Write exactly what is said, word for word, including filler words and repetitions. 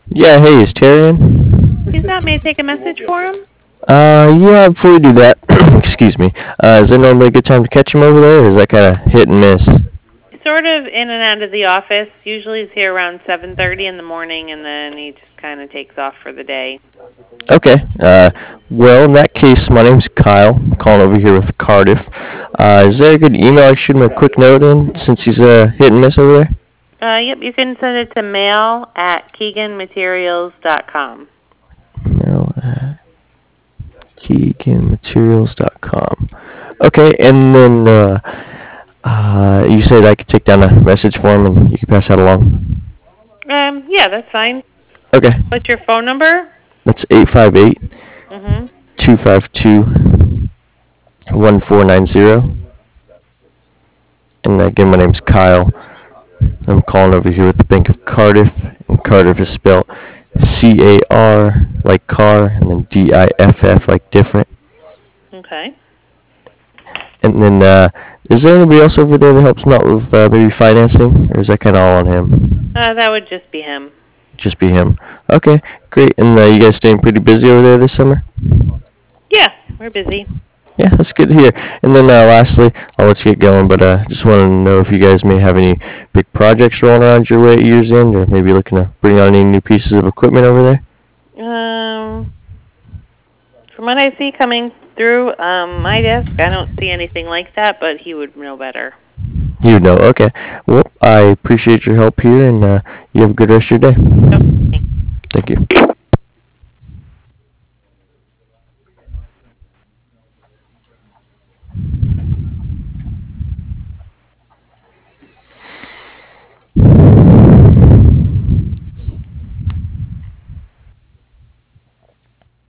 Yeah, hey, is Terry in? He's not. May I take a message for him? Uh, yeah, before we do that, excuse me, uh, is there normally a good time to catch him over there, or is that kind of hit and miss? Sort of in and out of the office. Usually he's here around seven thirty in the morning, and then he just kind of takes off for the day. Okay, uh, well, in that case, my name's Kyle. I'm calling over here with Cardiff. Uh, is there a good email I should shoot him a quick note in, since he's uh, hit and miss over there? Uh, yep, you can send it to mail at keegan materials dot com. No, at keegan materials dot com. Okay, and then, uh, uh, you said I could take down a message for him and you can pass that along? Um, yeah, that's fine. Okay, What's your phone number? that's eight five eight, Mm-hmm. two five two, one four nine zero. And again, my name's Kyle. I'm calling over here with the Bank of Cardiff, and Cardiff is spelled C A R like car, and then D I F F like different. Okay. And then, uh, is there anybody else over there that helps him out with uh, maybe financing, or is that kind of all on him? Uh, that would just be him. Just be him. Okay, great. And uh, you guys staying pretty busy over there this summer? Yeah, we're busy. Yeah, that's good to hear. And then uh, lastly, I'll let you get going, but uh, just wanted to know if you guys may have any big projects rolling around your way at year's end, or maybe looking to bring on any new pieces of equipment over there. Um, from what I see coming through um, my desk, I don't see anything like that, but he would know better. You know, okay. Well, I appreciate your help here, and uh, you have a good rest of your day. Oh, thanks. Thank you.